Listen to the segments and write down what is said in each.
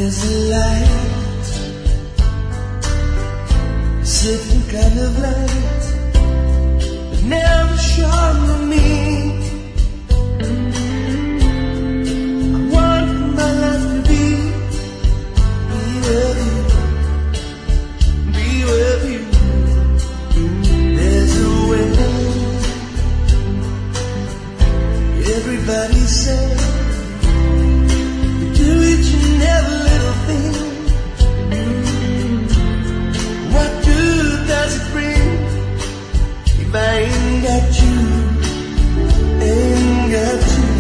There's a light, certain kind of light that never shone on me. I want my life to be with you, be with you. There's a way. Everybody says you do each and every little thing. What good does it bring if I ain't got you, ain't got you?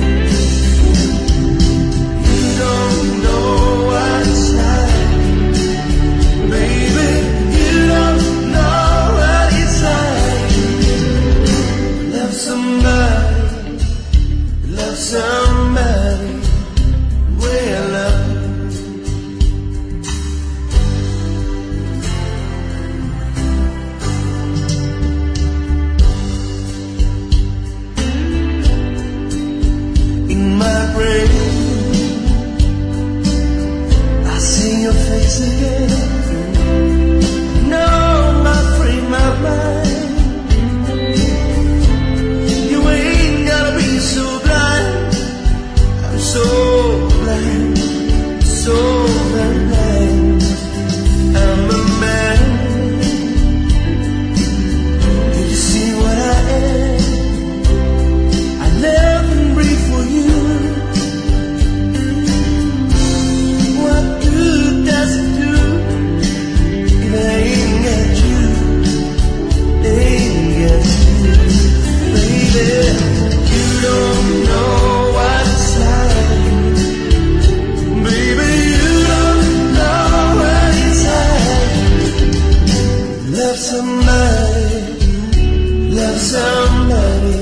You don't know what it's like, baby. You don't know what it's like. Love somebody, love somebody. Well, in my brain, I see your face again. No, my frame of mind. You ain't gotta be so blind. I'm so blind, so blind. I'm a man. Did you see what I am? I live and breathe for you. What good does it do if I ain't got you, ain't got you, baby? You don't know what it's like, baby. You don't know what it's like. Love somebody, love somebody.